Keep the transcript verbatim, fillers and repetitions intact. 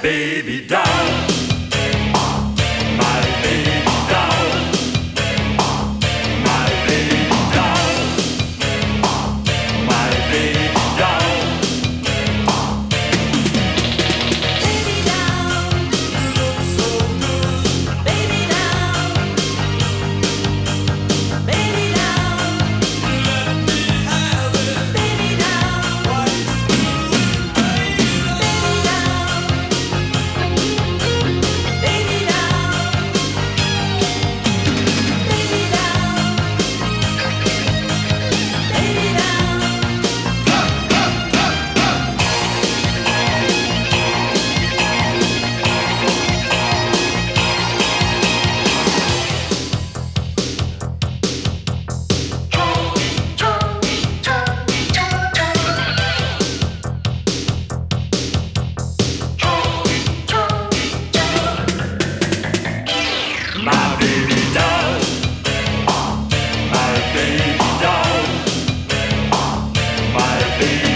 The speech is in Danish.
baby doll, my baby doll, my baby doll, my baby doll. Baby doll, you look so good. Baby doll, baby doll, let me have it. Baby doll, why you do it, baby? Baby doll, baby doll, baby My baby doll, my baby doll, my baby